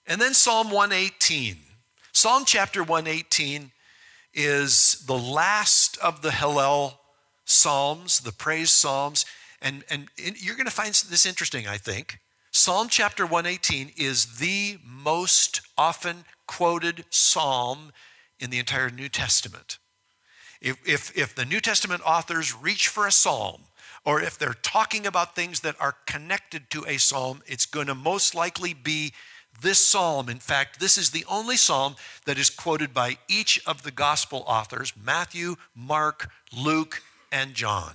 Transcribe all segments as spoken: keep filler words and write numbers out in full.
And then Psalm one eighteen. Psalm chapter one eighteen is the last of the Hallel Psalms, the praise Psalms. And, and you're going to find this interesting, I think. Psalm chapter one eighteen is the most often quoted psalm in the entire New Testament. If, if, if the New Testament authors reach for a psalm, or if they're talking about things that are connected to a psalm, it's going to most likely be this psalm. In fact, this is the only psalm that is quoted by each of the gospel authors, Matthew, Mark, Luke, and John.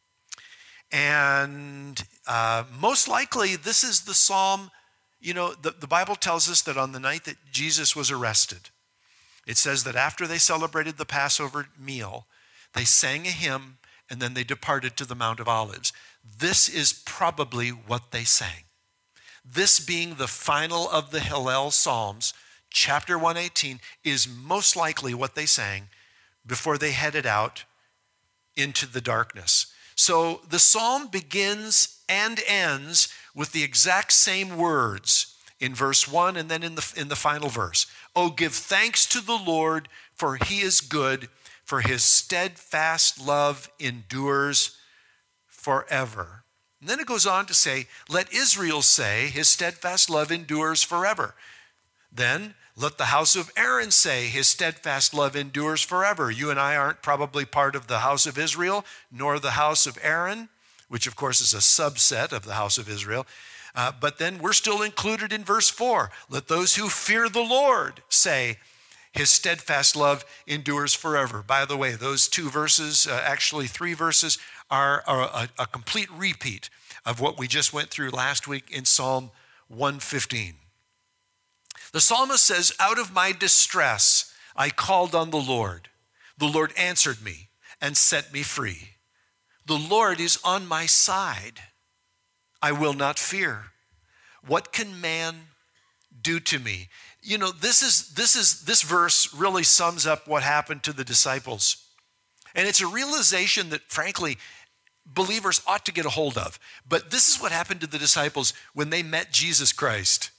And uh, most likely, this is the psalm, you know, the, the Bible tells us that on the night that Jesus was arrested, it says that after they celebrated the Passover meal, they sang a hymn and then they departed to the Mount of Olives. This is probably what they sang. This being the final of the Hallel Psalms, chapter one eighteen, is most likely what they sang before they headed out into the darkness. So the psalm begins and ends with the exact same words in verse one and then in the, in the final verse. Oh, give thanks to the Lord, for he is good, for his steadfast love endures forever. And then it goes on to say, let Israel say, his steadfast love endures forever. Then let the house of Aaron say, his steadfast love endures forever. You and I aren't probably part of the house of Israel, nor the house of Aaron, which of course is a subset of the house of Israel. Uh, but then we're still included in verse four. Let those who fear the Lord say, his steadfast love endures forever. By the way, those two verses, uh, actually three verses, are, are a, a complete repeat of what we just went through last week in Psalm one fifteen. The psalmist says, out of my distress, I called on the Lord. The Lord answered me and set me free. The Lord is on my side. I will not fear. What can man do to me? You know, this is this is this verse really sums up what happened to the disciples. And it's a realization that, frankly, believers ought to get a hold of. But this is what happened to the disciples when they met Jesus Christ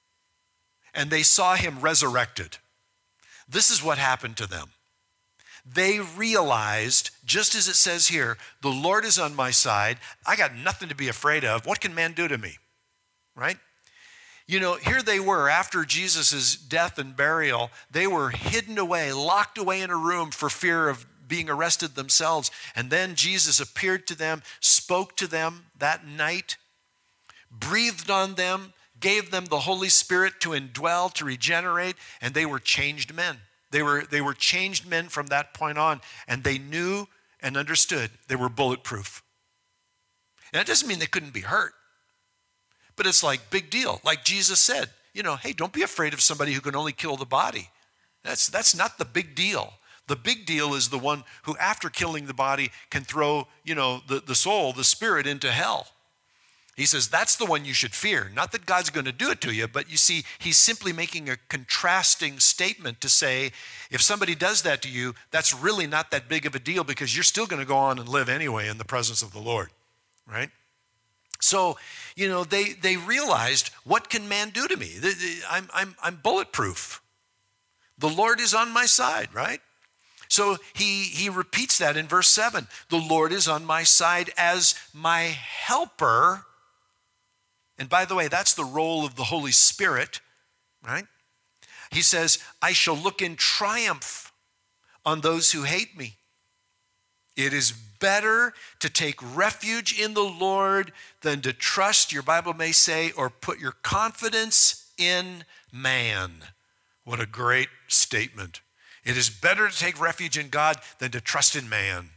and they saw him resurrected. This is what happened to them. They realized, just as it says here, the Lord is on my side. I got nothing to be afraid of. What can man do to me? Right? You know, here they were after Jesus' death and burial. They were hidden away, locked away in a room for fear of being arrested themselves. And then Jesus appeared to them, spoke to them that night, breathed on them, gave them the Holy Spirit to indwell, to regenerate, and they were changed men. They were, they were changed men from that point on, and they knew and understood they were bulletproof. And that doesn't mean they couldn't be hurt, but it's like big deal. Like Jesus said, you know, hey, don't be afraid of somebody who can only kill the body. That's, that's not the big deal. The big deal is the one who, after killing the body, can throw, you know, the, the soul, the spirit into hell. He says that's the one you should fear. Not that God's going to do it to you, but you see, he's simply making a contrasting statement to say, if somebody does that to you, that's really not that big of a deal because you're still going to go on and live anyway in the presence of the Lord, right? So, you know, they they realized, what can man do to me? I'm, I'm, I'm bulletproof. The Lord is on my side, right? So he, he repeats that in verse seven. The Lord is on my side as my helper. And by the way, that's the role of the Holy Spirit, right? He says, I shall look in triumph on those who hate me. It is better to take refuge in the Lord than to trust, your Bible may say, or put your confidence in man. What a great statement. It is better to take refuge in God than to trust in man.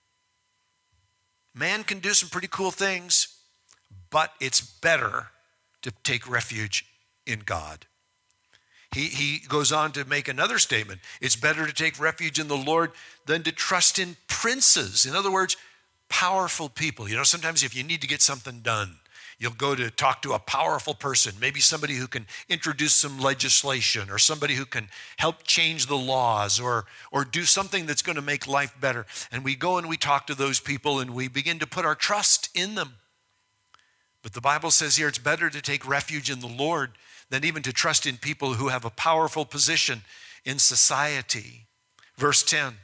Man can do some pretty cool things, but it's better to take refuge in God. He, he goes on to make another statement. It's better to take refuge in the Lord than to trust in princes. In other words, powerful people. You know, sometimes if you need to get something done, you'll go to talk to a powerful person, maybe somebody who can introduce some legislation or somebody who can help change the laws or, or do something that's going to make life better. And we go and we talk to those people and we begin to put our trust in them. But the Bible says here it's better to take refuge in the Lord than even to trust in people who have a powerful position in society. Verse ten,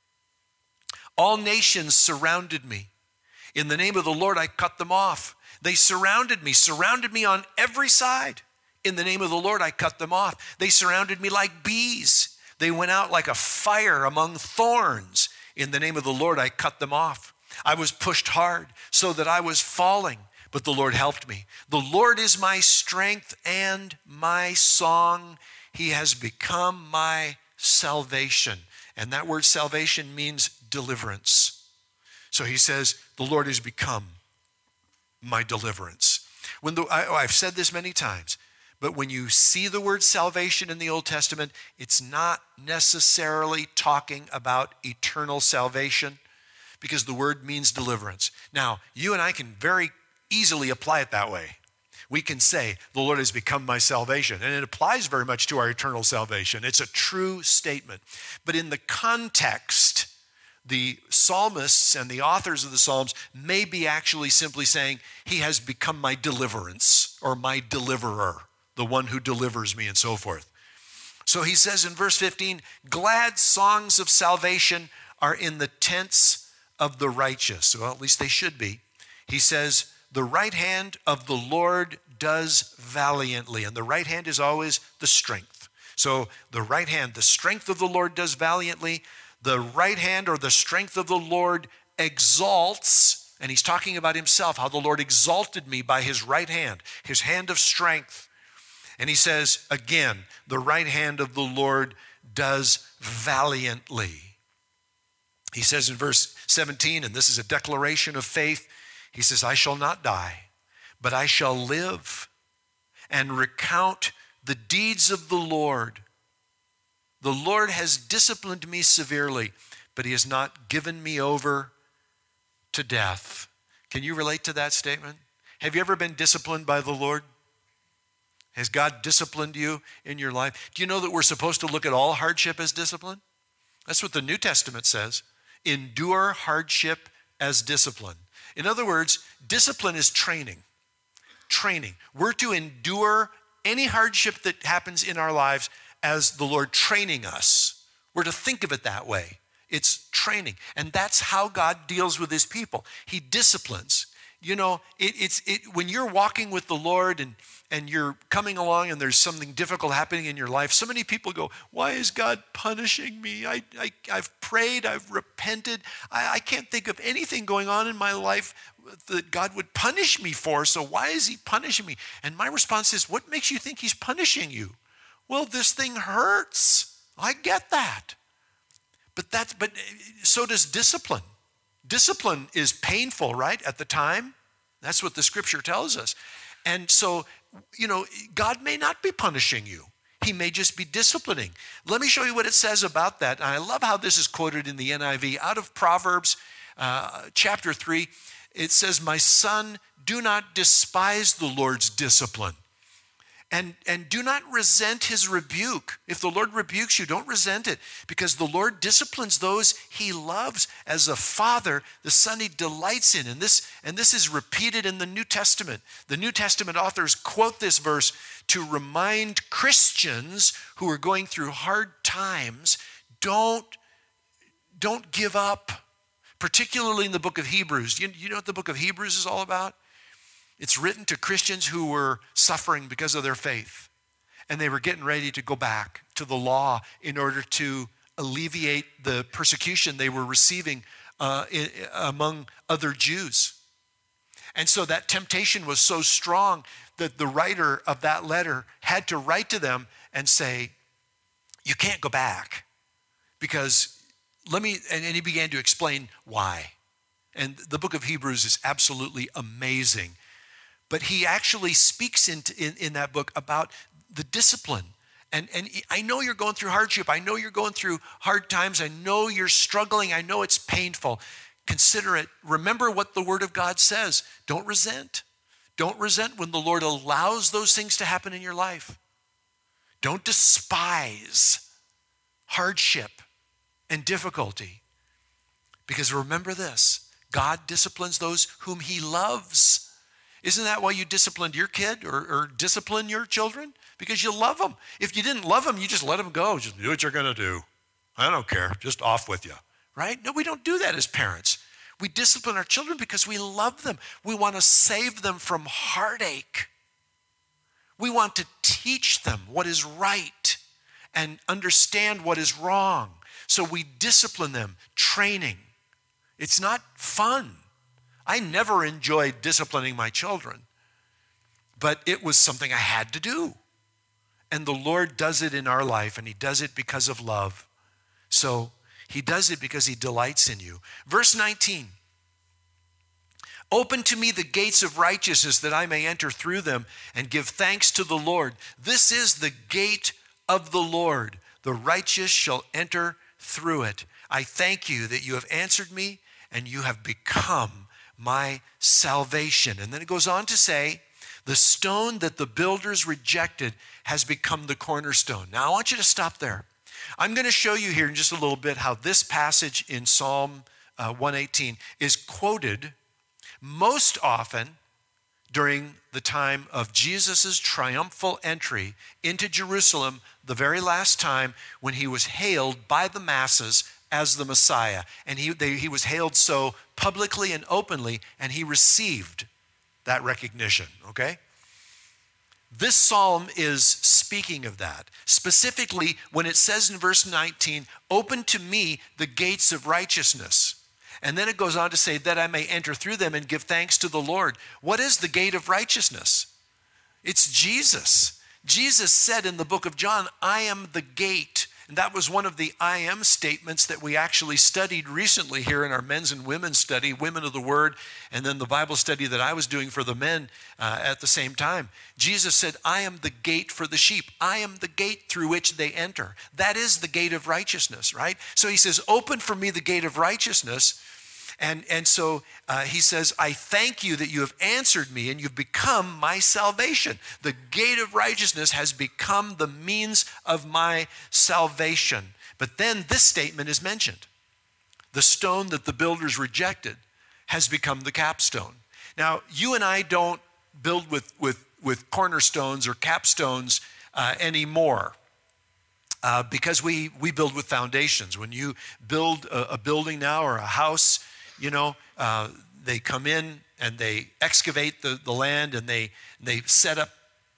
all nations surrounded me. In the name of the Lord, I cut them off. They surrounded me, surrounded me on every side. In the name of the Lord, I cut them off. They surrounded me like bees. They went out like a fire among thorns. In the name of the Lord, I cut them off. I was pushed hard so that I was falling, but the Lord helped me. The Lord is my strength and my song. He has become my salvation. And that word salvation means deliverance. So he says, the Lord has become my deliverance. When the, I, I've said this many times, but when you see the word salvation in the Old Testament, it's not necessarily talking about eternal salvation because the word means deliverance. Now, you and I can very easily apply it that way. We can say, the Lord has become my salvation, and it applies very much to our eternal salvation. It's a true statement. But in the context, the psalmists and the authors of the Psalms may be actually simply saying, he has become my deliverance or my deliverer, the one who delivers me and so forth. So he says in verse fifteen, glad songs of salvation are in the tents of the righteous. Well, at least they should be. He says, the right hand of the Lord does valiantly. And the right hand is always the strength. So the right hand, the strength of the Lord does valiantly. The right hand or the strength of the Lord exalts. And he's talking about himself, how the Lord exalted me by his right hand, his hand of strength. And he says, again, the right hand of the Lord does valiantly. He says in verse seventeen, and this is a declaration of faith, he says, I shall not die, but I shall live and recount the deeds of the Lord. The Lord has disciplined me severely, but he has not given me over to death. Can you relate to that statement? Have you ever been disciplined by the Lord? Has God disciplined you in your life? Do you know that we're supposed to look at all hardship as discipline? That's what the New Testament says. Endure hardship as discipline. In other words, discipline is training. Training. We're to endure any hardship that happens in our lives as the Lord training us. We're to think of it that way. It's training. And that's how God deals with his people. He disciplines. You know, it, it's it, when you're walking with the Lord and, and you're coming along and there's something difficult happening in your life, so many people go, why is God punishing me? I, I, I've prayed, I've repented. I, I can't think of anything going on in my life that God would punish me for, so why is he punishing me? And my response is, what makes you think he's punishing you? Well, this thing hurts. I get that. But that's, but so does discipline. Discipline is painful, right, at the time? That's what the scripture tells us. And so, you know, God may not be punishing you. He may just be disciplining. Let me show you what it says about that. And I love how this is quoted in the N I V. Out of Proverbs uh, chapter three, it says, my son, do not despise the Lord's discipline. And, and do not resent his rebuke. If the Lord rebukes you, don't resent it, because the Lord disciplines those he loves. As a father, the son he delights in. And this, and this is repeated in the New Testament. The New Testament authors quote this verse to remind Christians who are going through hard times, don't, don't give up, particularly in the book of Hebrews. You, you know what the book of Hebrews is all about? It's written to Christians who were suffering because of their faith. And they were getting ready to go back to the law in order to alleviate the persecution they were receiving uh, in, among other Jews. And so that temptation was so strong that the writer of that letter had to write to them and say, you can't go back because let me, and, and he began to explain why. And the book of Hebrews is absolutely amazing. But he actually speaks in, in, in that book about the discipline. And, and I know you're going through hardship. I know you're going through hard times. I know you're struggling. I know it's painful. Consider it. Remember what the Word of God says. Don't resent. Don't resent when the Lord allows those things to happen in your life. Don't despise hardship and difficulty. Because remember this, God disciplines those whom he loves. Isn't that why you disciplined your kid or, or discipline your children? Because you love them. If you didn't love them, you just let them go. Just do what you're going to do. I don't care. Just off with you, right? No, we don't do that as parents. We discipline our children because we love them. We want to save them from heartache. We want to teach them what is right and understand what is wrong. So we discipline them, training. It's not fun. I never enjoyed disciplining my children, but it was something I had to do. And the Lord does it in our life, and he does it because of love. So he does it because he delights in you. Verse nineteen, open to me the gates of righteousness that I may enter through them and give thanks to the Lord. This is the gate of the Lord. The righteous shall enter through it. I thank you that you have answered me and you have become my salvation. And then it goes on to say, the stone that the builders rejected has become the cornerstone. Now I want you to stop there. I'm going to show you here in just a little bit how this passage in Psalm uh, one eighteen is quoted most often during the time of Jesus' triumphal entry into Jerusalem, the very last time when he was hailed by the masses as the Messiah. And he, they, he was hailed so publicly and openly, and he received that recognition, okay? This psalm is speaking of that. Specifically, when it says in verse nineteen, open to me the gates of righteousness. And then it goes on to say that I may enter through them and give thanks to the Lord. What is the gate of righteousness? It's Jesus. Jesus said in the book of John, I am the gate. And that was one of the I am statements that we actually studied recently here in our men's and women's study, Women of the Word, and then the Bible study that I was doing for the men uh, at the same time. Jesus said, I am the gate for the sheep. I am the gate through which they enter. That is the gate of righteousness, right? So he says, open for me the gate of righteousness. And, and so uh, he says, I thank you that you have answered me and you've become my salvation. The gate of righteousness has become the means of my salvation. But then this statement is mentioned. The stone that the builders rejected has become the capstone. Now, you and I don't build with, with, with cornerstones or capstones uh, anymore. Uh, because we, we build with foundations. When you build a, a building now or a house, you know, uh, they come in and they excavate the, the land and they, they set up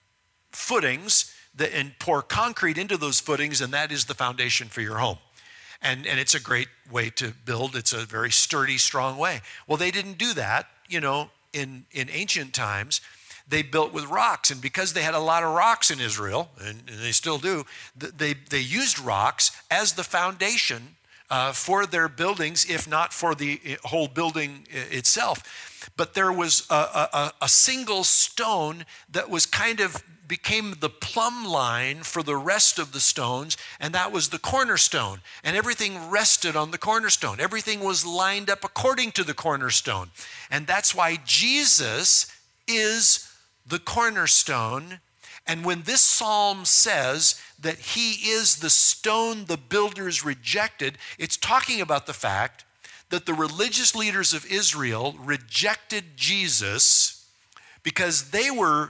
footings that, and pour concrete into those footings, and that is the foundation for your home. And, and it's a great way to build. It's a very sturdy, strong way. Well, they didn't do that, you know, in, in ancient times. They built with rocks, and because they had a lot of rocks in Israel, and, and they still do, they, they used rocks as the foundation Uh, for their buildings, if not for the whole building itself. But there was a, a, a single stone that was kind of became the plumb line for the rest of the stones, and that was the cornerstone. And everything rested on the cornerstone. Everything was lined up according to the cornerstone. And that's why Jesus is the cornerstone. And when this psalm says that he is the stone the builders rejected, it's talking about the fact that the religious leaders of Israel rejected Jesus because they were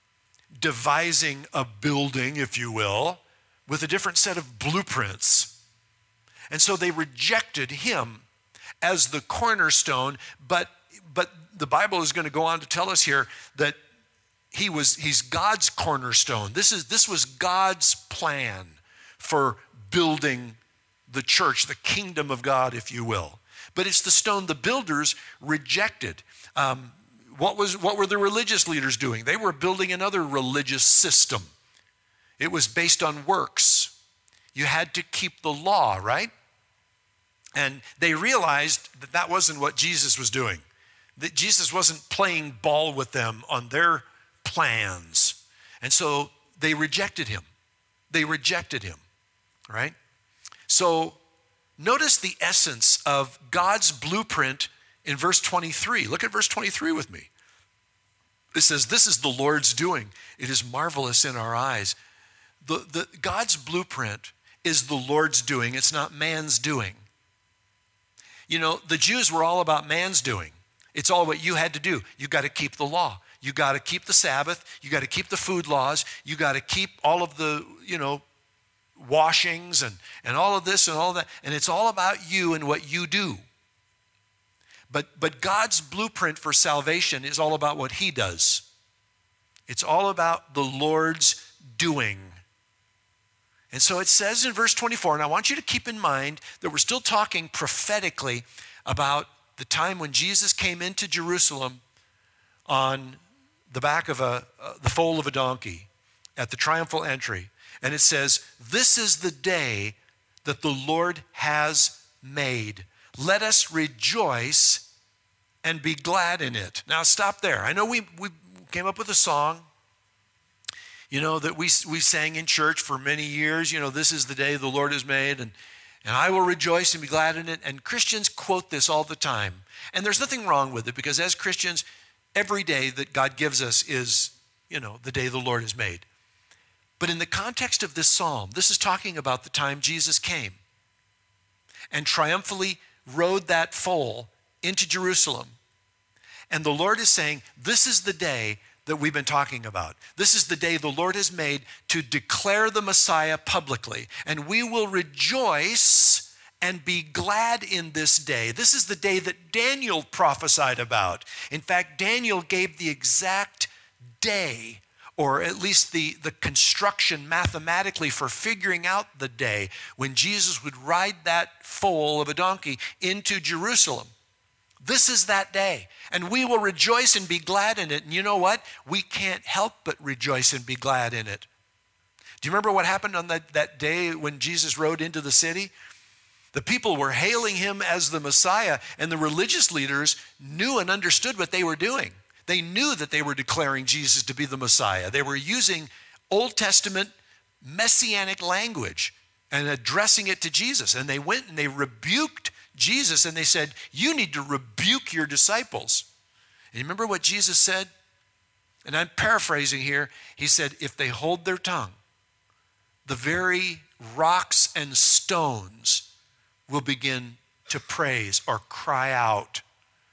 devising a building, if you will, with a different set of blueprints. And so they rejected him as the cornerstone, but, but the Bible is going to go on to tell us here that He was, he's God's cornerstone. This is, this was God's plan for building the church, the kingdom of God, if you will. But it's the stone the builders rejected. Um, what was, what were the religious leaders doing? They were building another religious system. It was based on works. You had to keep the law, right? And they realized that that wasn't what Jesus was doing. That Jesus wasn't playing ball with them on their plans. And so they rejected him. They rejected him, right? So notice the essence of God's blueprint in verse twenty-three. Look at verse twenty-three with me. It says, this is the Lord's doing. It is marvelous in our eyes. The, the, God's blueprint is the Lord's doing. It's not man's doing. You know, the Jews were all about man's doing. It's all what you had to do. You got to keep the law. You got to keep the Sabbath. You got to keep the food laws. You got to keep all of the, you know, washings and, and all of this and all of that. And it's all about you and what you do. But, but God's blueprint for salvation is all about what he does. It's all about the Lord's doing. And so it says in verse twenty-four, and I want you to keep in mind that we're still talking prophetically about the time when Jesus came into Jerusalem on the back of a, uh, the foal of a donkey at the triumphal entry. And it says, this is the day that the Lord has made. Let us rejoice and be glad in it. Now stop there. I know we, we came up with a song, you know, that we, we sang in church for many years. You know, this is the day the Lord has made, and, and I will rejoice and be glad in it. And Christians quote this all the time. And there's nothing wrong with it, because as Christians, every day that God gives us is, you know, the day the Lord has made. But in the context of this psalm, this is talking about the time Jesus came and triumphantly rode that foal into Jerusalem. And the Lord is saying, this is the day that we've been talking about. This is the day the Lord has made to declare the Messiah publicly. And we will rejoice and be glad in this day. This is the day that Daniel prophesied about. In fact, Daniel gave the exact day, or at least the, the construction mathematically for figuring out the day when Jesus would ride that foal of a donkey into Jerusalem. This is that day, and we will rejoice and be glad in it. And you know what? We can't help but rejoice and be glad in it. Do you remember what happened on that, that day when Jesus rode into the city? The people were hailing him as the Messiah, and the religious leaders knew and understood what they were doing. They knew that they were declaring Jesus to be the Messiah. They were using Old Testament messianic language and addressing it to Jesus. And they went and they rebuked Jesus, and they said, you need to rebuke your disciples. And you remember what Jesus said? And I'm paraphrasing here. He said, if they hold their tongue, the very rocks and stones will begin to praise or cry out.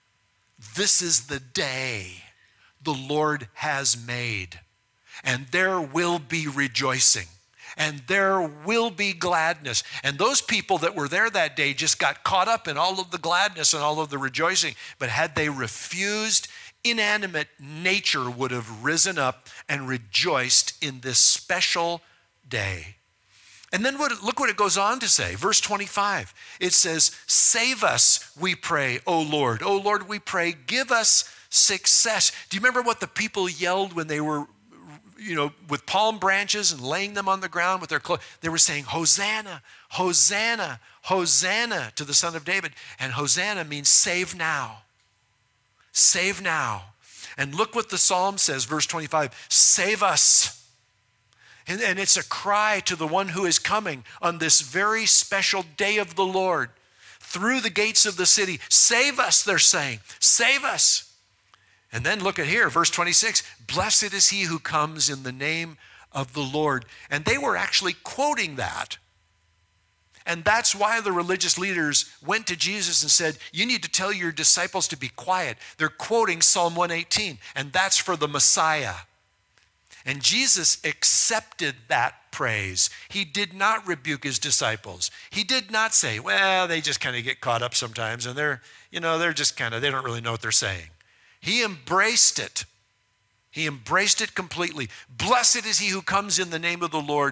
This is the day the Lord has made, and there will be rejoicing. And there will be gladness. And those people that were there that day just got caught up in all of the gladness and all of the rejoicing. But had they refused, inanimate nature would have risen up and rejoiced in this special day. And then what, look what it goes on to say. Verse twenty-five, it says, save us, we pray, O Lord. O Lord, we pray, give us success. Do you remember what the people yelled when they were, you know, with palm branches and laying them on the ground with their clothes? They were saying, Hosanna, Hosanna, Hosanna to the Son of David. And Hosanna means save now. Save now. And look what the psalm says, verse twenty-five, save us. And, and it's a cry to the one who is coming on this very special day of the Lord through the gates of the city. Save us, they're saying, save us. And then look at here, verse twenty-six, blessed is he who comes in the name of the Lord. And they were actually quoting that. And that's why the religious leaders went to Jesus and said, you need to tell your disciples to be quiet. They're quoting Psalm one eighteen, and that's for the Messiah. And Jesus accepted that praise. He did not rebuke his disciples. He did not say, well, they just kind of get caught up sometimes, and they're, you know, they're just kind of, they don't really know what they're saying. He embraced it. He embraced it completely. Blessed is he who comes in the name of the Lord.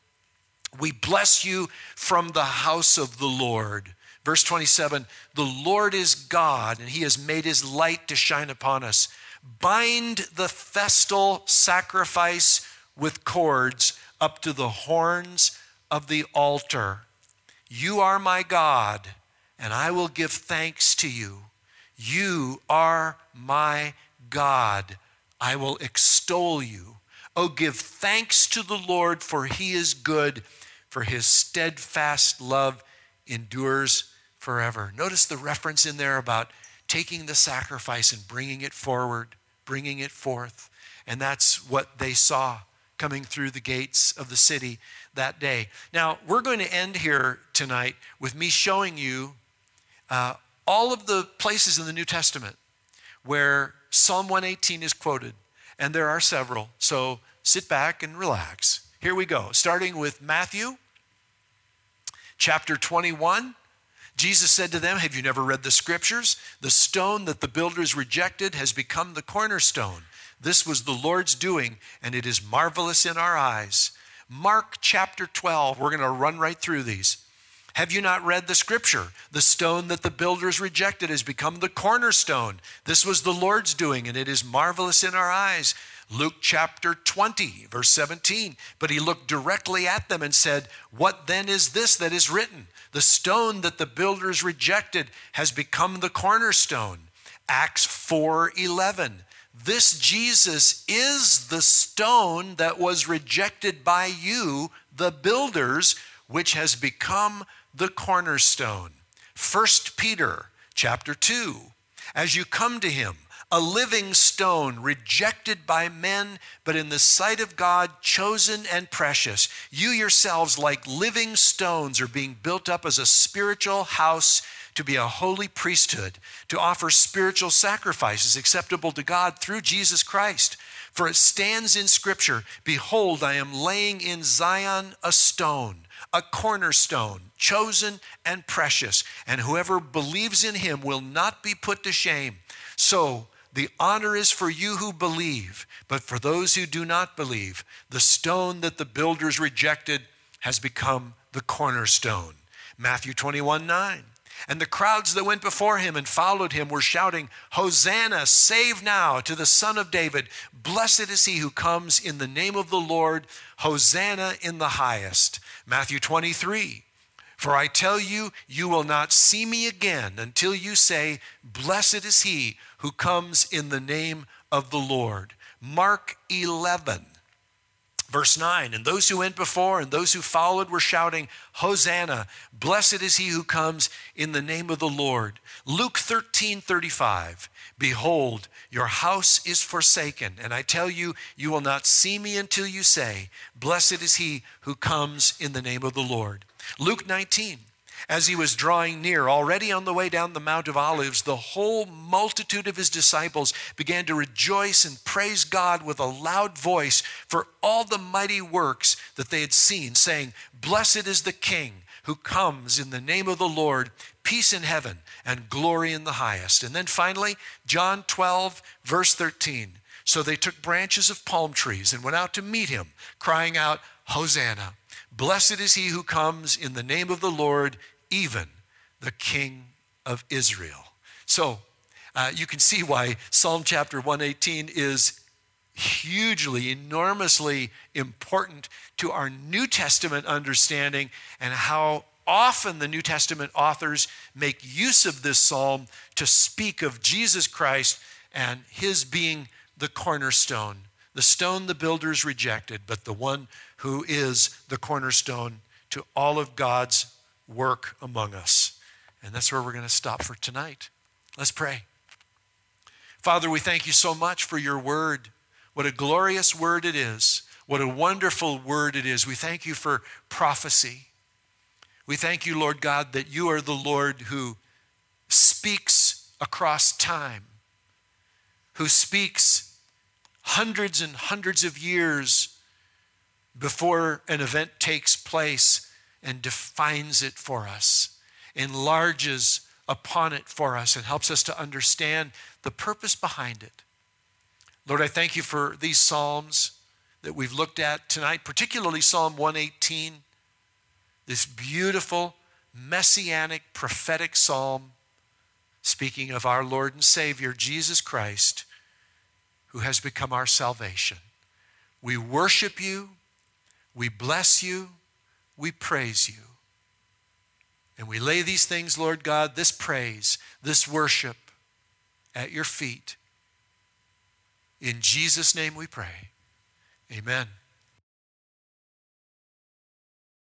We bless you from the house of the Lord. Verse twenty-seven, the Lord is God, and he has made his light to shine upon us. Bind the festal sacrifice with cords up to the horns of the altar. You are my God, and I will give thanks to you. You are my God. I will extol you. Oh, give thanks to the Lord, for he is good, for his steadfast love endures forever. Notice the reference in there about taking the sacrifice and bringing it forward, bringing it forth. And that's what they saw coming through the gates of the city that day. Now, we're going to end here tonight with me showing you uh, all of the places in the New Testament where Psalm one eighteen is quoted. And there are several. So sit back and relax. Here we go. Starting with Matthew chapter twenty-one. Jesus said to them, have you never read the scriptures? The stone that the builders rejected has become the cornerstone. This was the Lord's doing, and it is marvelous in our eyes. Mark chapter twelve, we're going to run right through these. Have you not read the scripture? The stone that the builders rejected has become the cornerstone. This was the Lord's doing, and it is marvelous in our eyes. Luke chapter twenty, verse seventeen. But he looked directly at them and said, what then is this that is written? The stone that the builders rejected has become the cornerstone. Acts four eleven. This Jesus is the stone that was rejected by you, the builders, which has become the cornerstone. First Peter chapter two. As you come to him, a living stone rejected by men, but in the sight of God, chosen and precious. You yourselves, like living stones, are being built up as a spiritual house to be a holy priesthood, to offer spiritual sacrifices acceptable to God through Jesus Christ. For it stands in Scripture, behold, I am laying in Zion a stone, a cornerstone, chosen and precious, and whoever believes in him will not be put to shame. So the honor is for you who believe, but for those who do not believe, the stone that the builders rejected has become the cornerstone. Matthew twenty-one nine. And the crowds that went before him and followed him were shouting, Hosanna, save now to the Son of David. Blessed is he who comes in the name of the Lord. Hosanna in the highest. Matthew twenty-three. For I tell you, you will not see me again until you say, blessed is he who comes in the name of the Lord. Mark eleven, verse nine. And those who went before and those who followed were shouting, Hosanna, blessed is he who comes in the name of the Lord. Luke thirteen thirty-five. Behold, your house is forsaken, and I tell you, you will not see me until you say, blessed is he who comes in the name of the Lord. Luke nineteen, as he was drawing near, already on the way down the Mount of Olives, the whole multitude of his disciples began to rejoice and praise God with a loud voice for all the mighty works that they had seen, saying, blessed is the King who comes in the name of the Lord, peace in heaven and glory in the highest. And then finally, John twelve, verse thirteen. So they took branches of palm trees and went out to meet him, crying out, Hosanna. Blessed is he who comes in the name of the Lord, even the King of Israel. So uh, you can see why Psalm chapter one eighteen is hugely, enormously important to our New Testament understanding, and how often the New Testament authors make use of this psalm to speak of Jesus Christ and his being the cornerstone, the stone the builders rejected, but the one who is the cornerstone to all of God's work among us. And that's where we're going to stop for tonight. Let's pray. Father, we thank you so much for your word. What a glorious word it is. What a wonderful word it is. We thank you for prophecy. We thank you, Lord God, that you are the Lord who speaks across time, who speaks hundreds and hundreds of years before an event takes place and defines it for us, enlarges upon it for us, and helps us to understand the purpose behind it. Lord, I thank you for these Psalms that we've looked at tonight, particularly Psalm one eighteen, this beautiful, messianic, prophetic psalm speaking of our Lord and Savior, Jesus Christ, who has become our salvation. We worship you, we bless you, we praise you. And we lay these things, Lord God, this praise, this worship at your feet. In Jesus' name we pray. Amen.